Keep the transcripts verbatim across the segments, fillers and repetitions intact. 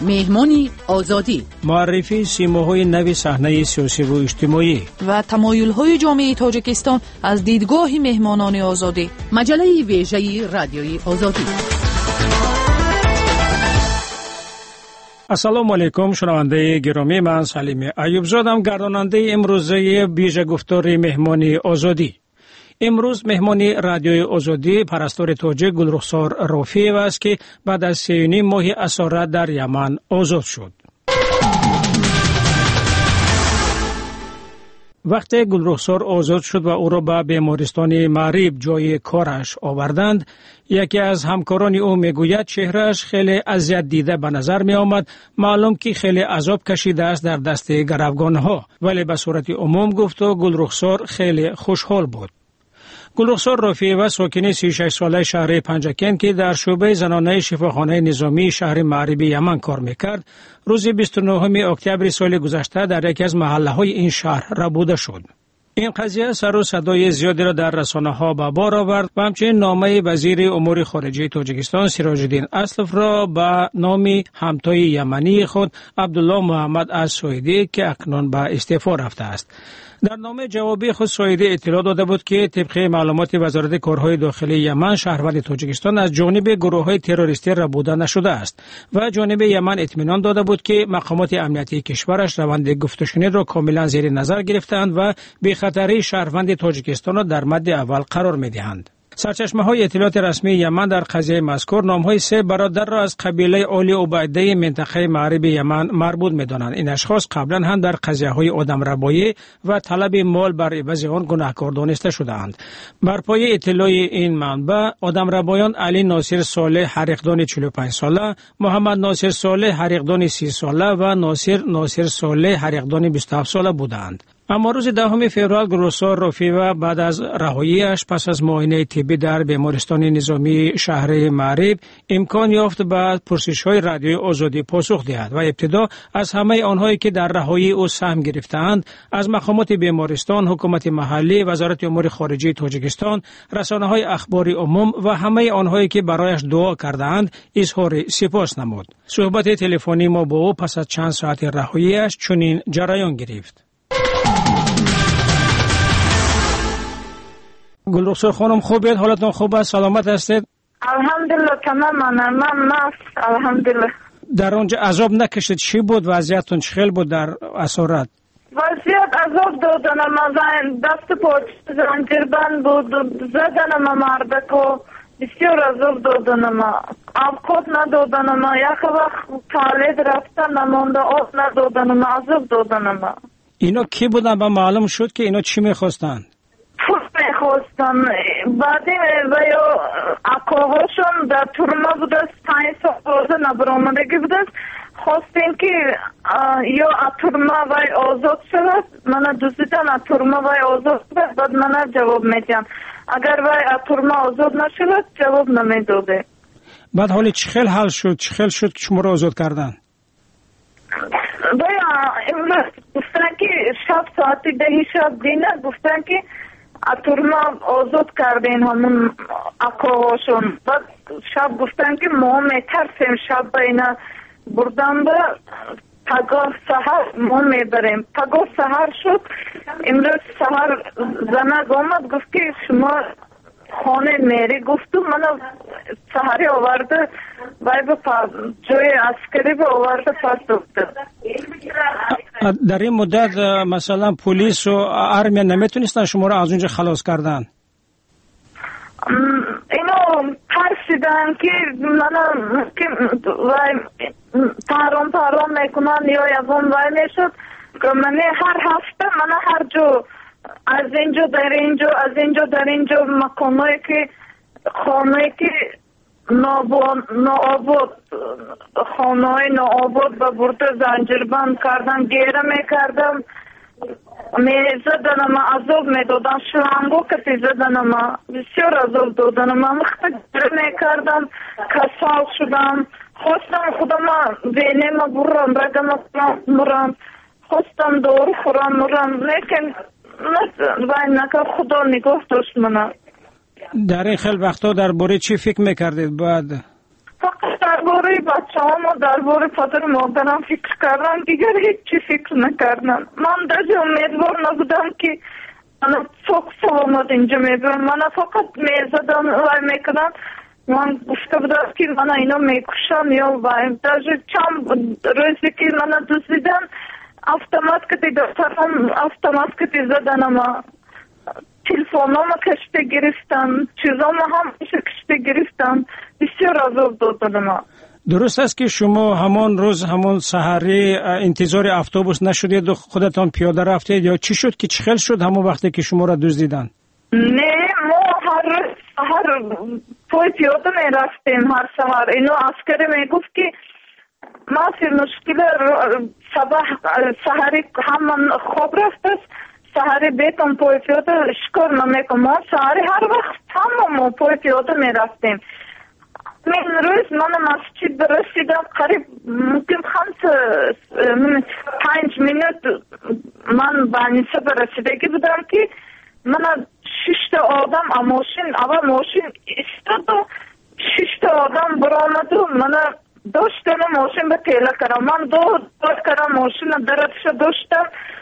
مهمانی آزادی، معرفی سیماهای نوی صحنه سیاسی و اجتماعی و تمایل‌های جامعه تاجیکستان از دیدگاه مهمانان آزادی. مجله ویژه رادیوی آزادی. السلام علیکم شنونده گرامی، من سلیم ایوب زادم، گرداننده امروزه ویژه گفتار مهمانی آزادی. امروز مهمانی رادیوی آزادی پرستار تاجیک گلرخسار رافیعی است که بعد از سه و نیم ماه اسارت در یمن آزاد شد. وقتی گلرخسار آزاد شد و او را به بیمارستان معریب جای کارش آوردند، یکی از همکاران او میگوید چهرهش خیلی اذیت دیده به نظر می آمد. معلوم که خیلی عذاب کشیده است در دست گروگانها، ولی به صورت عموم گفت و گلرخسار خیلی خوشحال بود. گلرخسار رافیعی و ساکن سی و شش ساله شهر پنجکن که در شعبه زنانه شفاخانه نظامی شهر معریب یمن کار میکرد، روز بیست و نهم اکتبر سال گذشته در یکی از محله های این شهر ربوده شد. این قضیه سر و صدای زیادی را در رسانه ها به بار آورد و همچنین نامه وزیر امور خارجه تاجیکستان سراج الدین اسلف را به نام همتای یمنی خود عبدالله محمد السویدی که اکنون به استعفا رفته است. در نامه جوابی خود سویدی اطلاع داده بود که طبق معلومات وزارت کارهای داخلی یمن، شهروند تاجیکستان از جانب گروه‌های تروریستی ربوده نشده است و جانب یمن اطمینان داده بود که مقامات امنیتی کشورش روند گفت و شنید را کاملا زیر نظر گرفتند و به خطر شهروند تاجیکستان را در مد اول قرار می‌دهند. سرچشمه‌های اطلاعات رسمی یمن در قضیه مذکور نام‌های سه برادر را از قبیله آلی عبیده منطقه معریب یمن مربوط می‌دانند. این اشخاص قبلا هم در قضیه‌های آدمربایی و طلب مال بر عوض آن گناهکار دانسته شده‌اند. بر پایه اطلاع این منبع، آدمربایان علی ناصر صالح حریقدان چهل و پنج ساله، محمد ناصر صالح حریقدان سی ساله و ناصر ناصر صالح حریقدان بیست و هفت ساله بودند. اما روز دهم فوریه گلرخسار رافیعی بعد از رهایی‌اش پس از معاینه طبی در بیمارستان نظامی شهر معریب امکان یافت به پرسش‌های رادیوی آزادی پاسخ دهد و ابتدا از همه آنهایی که در رهایی او سهم گرفتند، از مقامات بیمارستان، حکومت محلی، وزارت امور خارجه تاجیکستان، رسانه‌های اخباری عموم و همه آنهایی که برایش دعا کردند اظهار سپاس نمود. صحبت تلفنی ما با او پس از چند ساعت رهایی‌اش چنین جریان گرفت. گلرخسار خانم خوبید؟ حالتون خوب است؟ سلامت هستید؟ الحمدلله تماما من مست الحمدلله. در اونجا عذاب نکشید؟ چی بود وضعیتون؟ چخیل بود در اسارت؟ وضعیت عذاب دادن ما، دست پاچ زنجیربند بود، زدن ما مردکو، بسیار عذاب دادن ما، اوقات ندادن ما، یک وقت توالت رفتن نمانده، آب ندادن ما، عذاب دادن ما. اینا کی بودن؟ با معلوم شد که اینا چی میخواستن؟ پول میخواستن. بعدی یا اکاهاشون در تورما بوده، پنج سال روزه نبرامدگی بوده، خواستیم که یا تورما وی آزاد شود، من دوزیدن تورما وی آزاد شود، بعد من جواب میدیم. اگر وی تورما آزاد نشود جواب نمیداده. بعد حالی چه خیل حل شد؟ چه خیل شد که شما را آزاد کردن؟ بایا امروز گفتن که شب ساعتی دهی شب دینه گفتن که تورما آزاد کردین همون اکاهاشون. بعد شب گفتن که ما میترسیم شب بینا بردن به پگاه سهر ما میبریم. پگاه سهر شد. امروز سهر زنگ آمد گفت که شما خانه میری. گفتم من سهری آورده وای به جای عسکری به آورده پس دکتر. در این مدت مثلا پلیس و ارمیه نمیتونستن شما را از اونجا خلاص کردن؟ اینو ترسیدن که من که وای پرام پرام میکنن یا یکم وای میشد که من هر هفته من هر جو از اینجا در اینجا از اینجا در اینجا مکانایی که خانه‌ای که نابود خانه‌ای نابود به برده زنجیربند کردن گیره میکردم میزدن ما عذاب میدادن شلنگو کتی زدن ما بسیار عذاب دادن ما مخت گیره میکردم کسال شدم خواستم خودم بینه ما برم رگم مرم خواستم دور خورم مرم لیکن وای نکر خدا نگاه داشت منم. در این خیلی وقتا در باره چی فکر میکردید بعد؟ فقط در درباره بچه‌هام و درباره پدر و مادرم فکر کردم، دیگر هیچی فکر نکردم. من در امیدوار نبودم که من سوک سلامت اینجا میبرم. من فقط میزدم و میکردم. من گفته بودم که من اینا میکشم یا بایم. در چند روزی که من دوزیدن автомат кати дактарам автомат кати заданам телефонам каште гирифтан чизам ҳам каште гирифтан бисёр азоб додам. درست است که شما همان روز همان سحری انتظار اتوبوس نشدید و خودتان پیاده رفتید یا چی شد که چه خل شد همون وقتی که شما را دزدیدن؟ نه ما هر هر پای پیاده می رفتیم هر سحر. اینو عسکری میگفت که ما فی مشکل صبح سحری هم خواب رفت است سحری بیتم پای پیاده شکر نمیکنم. ما سحری هر وقت هم ما پای پیاده می رفتیم. من روز من مسجد رسیدم قریب ممکن خمس پنج منت من بانیسه برسیدگی بودم که من شش تا آدم ماشین اول ماشین استاد و شش تا آدم برآمد و من داشتم ماشین به تیله کردم. من دو دو کردم ماشین دراتش داشتم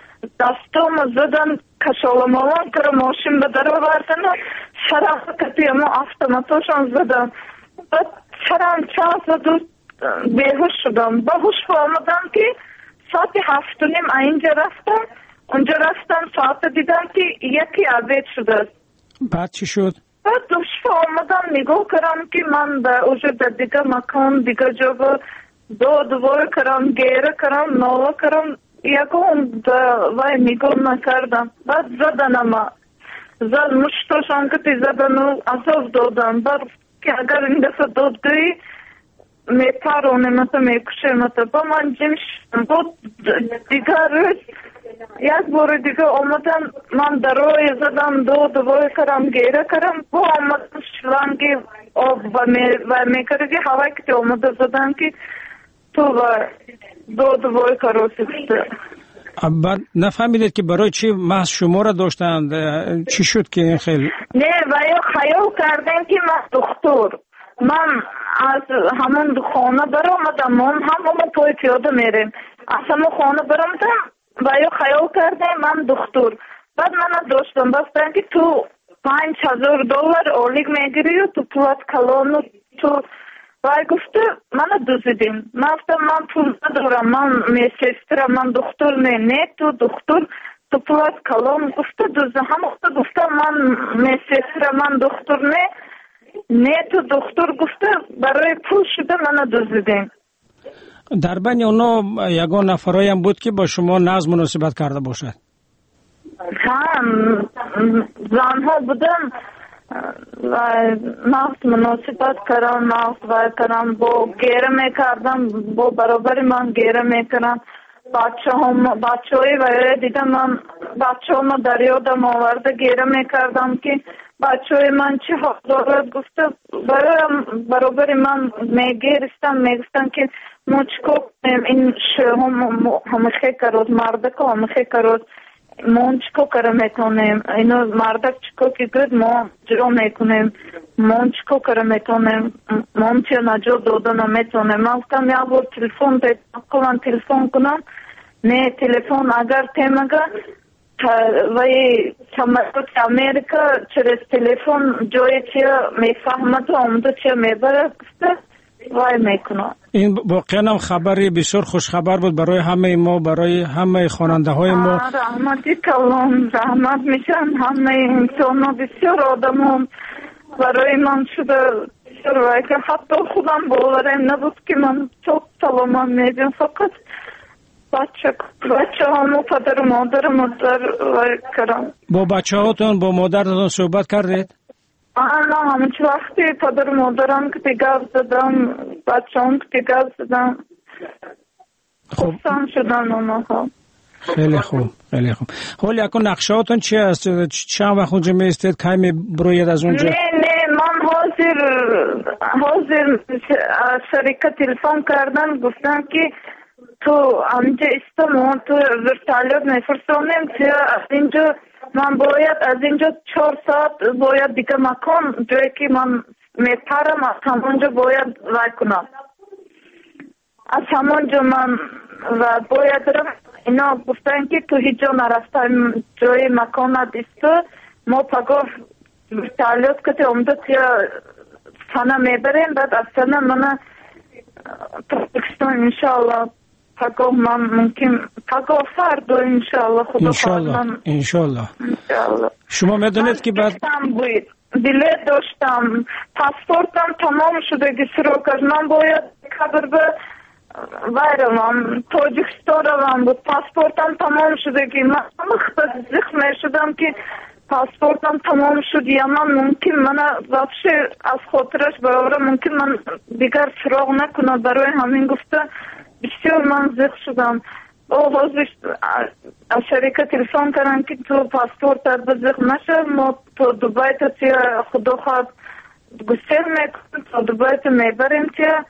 دستم زدم کشالمالان کردم ماشین به در آوردن و سرم کتیم و автоматошان زدم. بعد سرم چند زد بیهوش شدم. با هوش فهمیدم که ساعت هفت و نیم اینجا رفتم. اونجا رفتم ساعت دیدم که یکی عبید شده. بعد چی شد؟ بعد دوش فهمیدم نگاه کردم که من در اوجه در دیگه مکان دیگه جا دو دوباره کردم گیره کردم نالا کردم یکم وای نگاه نکردم. بعد زدنم زد مشتاشان که زدن و عذاب دادم. بعد که اگر این دفعه دادگاهی میپرونه مثلا میکشه مثلا با من جمش بود دیگر روز یک بار دیگه آمدم من در روی زدم دو دوباره کردم گیره کردم با آمدم شلنگی آب و میکرده هوایی که آمده زدم که تو دو دوباره کارو سکته. بعد نفهمیدید که برای چی محض شما را داشتند؟ چی شد که این خیلی؟ نه باید خیال کردن که من دکتر من از همون خانه برآمدم. من همون پای پیاده میریم از همون خانه برآمدم باید خیال کردم من دکتر. بعد من داشتم بستن که تو پنج هزار دلار اولیگ میگیری و تو پلات کلانو تو وای گفته من دوزیدیم. من گفتم من پول ندارم من میسسترم من دکتر نه نه تو دکتر تو پلات کلان گفته دوزه هم گفته من میسسترم من دکتر نه نه تو دکتر گفته برای پول شده من دوزیدیم. در بین اونا یگان نفرایی هم بود که با شما نظم مناسبت کرده باشد؟ هم زنها بودن و نفت مناسبت کردم نفت وای کردم با گیره میکردم با برابر من گیره میکردم. بچه هم بچه های وای دیدم من بچه هم در یادم آورده گیره میکردم که بچه های من چه حق دارد. گفته برابر من میگیرستم میگفتن که مچکو این هم همخه کرد مردک همخه کرد مون چکو کرده میتونیم اینو مردک چکو که گرد ما جرا میکنیم مون چکو کرده میتونیم مون چه نجا دادن میتونیم. من گفتم یا بار تلفن پیدا تلفن کنم نه تلفن اگر تیمگه وی سمت امریکا چرا تلفن جای چه میفهمد و آمده چه میبره گفته وای میکنم. این واقعا هم خبری بسیار خوش خبر بود برای همه ما برای همه خواننده های ما. رحمتی کلام رحمت میشن همه انسان ها بسیار آدم هم برای من شده بسیار وای که حتی خودم باورم نبود که من çok سلامت میدیم. فقط بچه بچه هم و پدر و مادر مادر وای کردم. با بچه هاتون با مادرتون صحبت کردید؟ آه همه چه وقتی پدر مادرم که دیگر زدم بچه هم که دیگر زدم خوبستان شدن اونا ها. خیلی خوب خیلی خوب. حالا یکن نقشه هاتون چی هست؟ چند وقت اونجا می استید که می بروید از اونجا؟ نه نه من حاضر حاضر شرکت تلفن کردن گفتن که تو آنجا استم تو ورتالیت میفرستونیم که از اینجا من باید از اینجا چهار ساعت باید دیگه مکان جایی که من میپرم از همونجا باید وای کنم. از همون جا من و باید رفت. اینا گفتن که تو هیچ جا نرفتن، جای مکان ندیست، ما پگاه تعلیات کتی امدت یا سنه میبریم، بعد از سنه من تاکستان انشاءالله پگاه من ممکن پگاه فردا انشاءالله خدا انشاءالله انشاءالله شما میدونید که بعد بلیت داشتم، پاسپورتم تمام شده، سروکش من باید کبر به ویرم تاجیکستان روم بود، پاسپورتم تمام شده که من زخم شدم که پاسپورتم تمام شد یا من ممکن من وفشه از خاطرش برای ممکن من دیگر فراغ نکنه، برای همین گفته بسیار من زخم شدم. او حاضرش از شرکت تلفن کردن که تو پاسپورت به زخم نشه، ما تو دوبای تا تیا خدا خواد گسل میکنم، تو دوبای تا میبریم تیا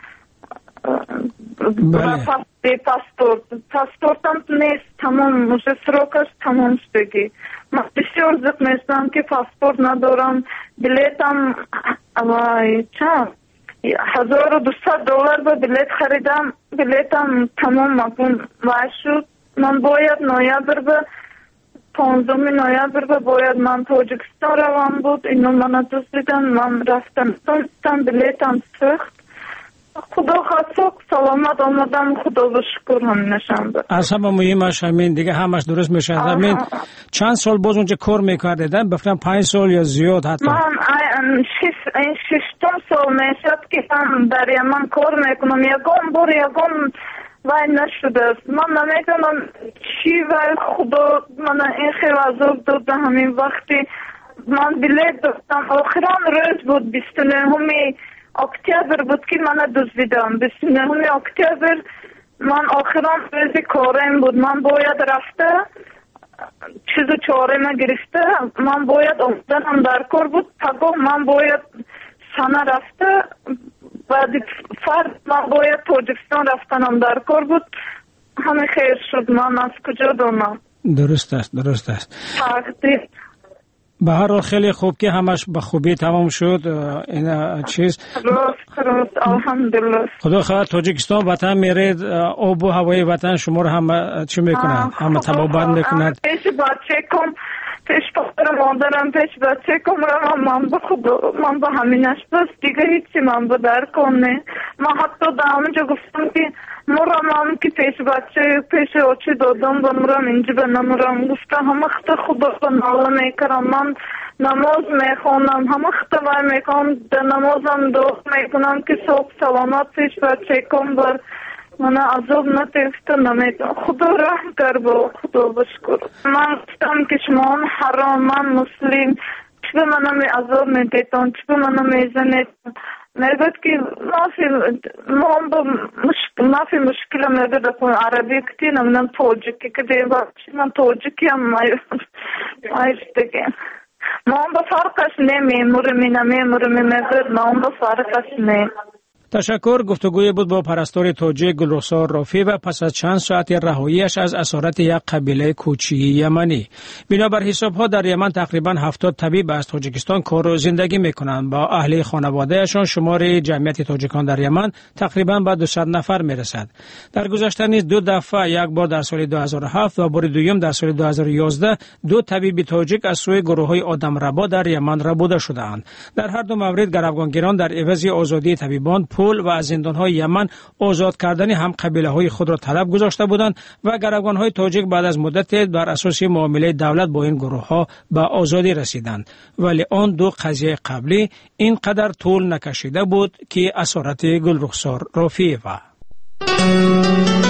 بله. پاسپورت پاسپورتم نیست، تمام مجھے سروکش تمام شدگی. من بسیار زخم هستم که پاسپورت ندارم، بلیتم اوای چند هزار و دویست دلار به بلیت خریدم، بلیتم تمام مکن وای شد. من باید نویبر به پانزدهم نویبر به باید من تاجیکستان روم بود، اینو من دوستیدم، من رفتم تاجیکستان، بلیتم سخت. خدا خواست سلامت آمدم، خدا به شکر هم نشنده. از همه مهمش همین دیگه همش درست میشه. همین چند سال باز اونجا کار میکردیدن؟ بفرم پنج سال یا زیاد حتی؟ من شش این ششتم سال میشد که من در یمن کار میکنم، یکم بار یکم وای نشده است. من نمیدونم چی وای خدا من این خیلی عذاب داده. همین وقتی من بلیت داشتم آخران روز بود، بیست و نهم اکتبر بود که من دزدیدم، بیست و نهم اکتبر من آخران روز کارم بود، من باید رفته چیزو چاره ما گرفته، من باید آمدنم در کار بود، پگاه من باید سنه رفته، بعد فرد من باید تاجیکستان رفتنم در کار بود. همه خیر شد، من از کجا دونم. درست است درست است. تقدیر به هر حال خیلی خوب که همش به خوبی تمام شد. این چیز راست راست الحمدلله. خدا خواهد تاجیکستان وطن میرید، آب و هوای وطن شما رو هم چی میکنند؟ همه تبابت میکند. پیش بچه کم، پیش پسر مادرم، پیش بچه کم رو من به خدا من به همینش بس دیگه هیچی من به در کنه. من حتی در همونجا گفتم که مرم که پیش بچه پیش آچه دادم و مرم اینجا به نمرم، گفتم همه خطا خدا به ناله میکرم، من نماز میخونم، همه خطا وای میکنم، در نمازم دعا میکنم که صبح سلامت پیش بچه کم بر من عذاب نتیفته نمیدونم. خدا رحم کر با خدا بشکر. من گفتم که شما حرام، من مسلم، چی به منم عذاب میدیتون، چی به منم میزنید؟ میگوید که مافی ما با مشکل مافی مشکل میگوید اپون عربی کتی نمیدونم توجیکی کتی باشی من توجیکی هم مایشتگیم. ما با فرقش نمیمورمی نمیمورمی میگوید ما با فرقش نیم. تشکر. گفتگوی بود با پرستار تاجیک گلرخسار رافی و پس از چند ساعت رهاییش از اسارت یک قبیله کوچی یمنی. بنابر حساب‌ها در یمن تقریباً هفتاد طبیب از تاجیکستان کار و زندگی می‌کنند. با اهل خانواده‌شان شمار جمعیت تاجیکان در یمن تقریباً به دویست نفر می‌رسد. در گذشته نیز دو دفعه، یک بار در سال دو هزار و هفت و بار دوم در سال دو هزار و یازده، دو طبیب تاجیک از سوی گروه‌های آدمربا در یمن ربوده شدند. در هر دو مورد گروگانگیران در عوض آزادی طبیبان و از زندان‌های یمن آزاد کردن هم قبیله‌های خود را طلب گذاشته بودند و گروگان‌های تاجیک بعد از مدت بر اساس معامله دولت با این گروه‌ها به آزادی رسیدند، ولی آن دو قضیه قبلی اینقدر طول نکشیده بود که اسارت گلرخسار رافی و